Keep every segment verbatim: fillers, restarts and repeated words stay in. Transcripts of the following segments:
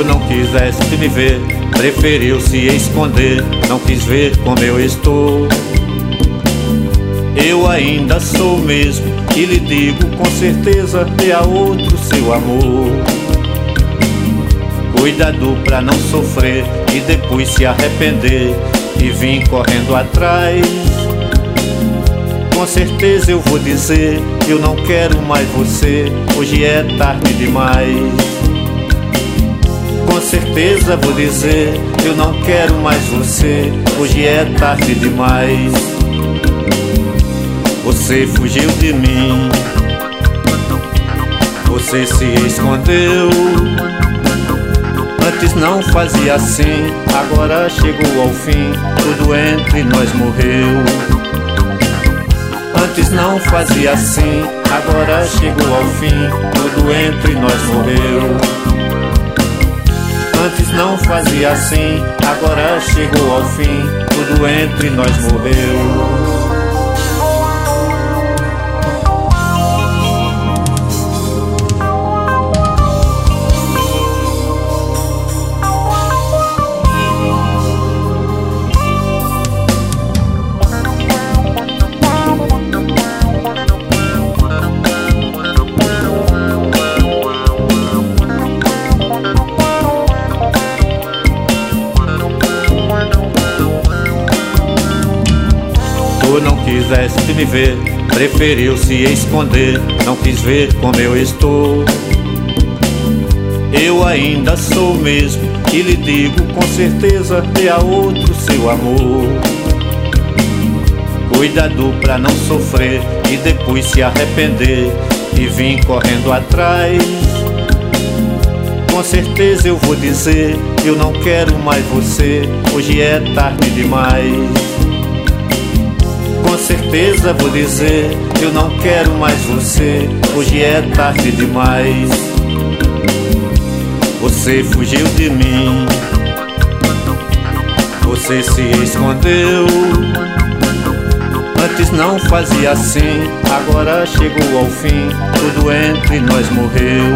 Tu não quiseste me ver, preferiu se esconder, não quis ver como eu estou. Eu ainda sou o mesmo, e lhe digo com certeza, é a outro seu amor. Cuidado pra não sofrer e depois se arrepender e vir correndo atrás. Com certeza eu vou dizer, eu não quero mais você, hoje é tarde demais. Com certeza vou dizer, eu não quero mais você, hoje é tarde demais. Você fugiu de mim, você se escondeu. Antes não fazia assim, agora chegou ao fim, tudo entre nós morreu. Antes não fazia assim, agora chegou ao fim, tudo entre nós morreu. Antes não fazia assim, agora chegou ao fim, tudo entre nós morreu. Tu não quiseste me ver, preferiu se esconder, não quis ver como eu estou. Eu ainda sou o mesmo, e lhe digo com certeza, é a outro seu amor. Cuidado pra não sofrer e depois se arrepender e vir correndo atrás. Com certeza eu vou dizer, eu não quero mais você, hoje é tarde demais. Com certeza vou dizer, eu não quero mais você, hoje é tarde demais. Você fugiu de mim, você se escondeu. Antes não fazia assim, agora chegou ao fim, tudo entre nós morreu.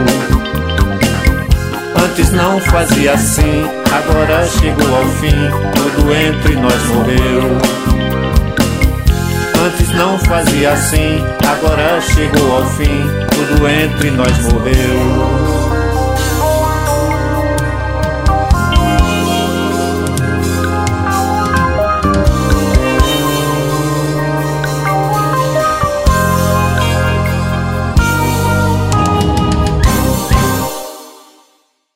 Antes não fazia assim, agora chegou ao fim, tudo entre nós morreu. Antes não fazia assim, agora chegou ao fim, tudo entre nós morreu.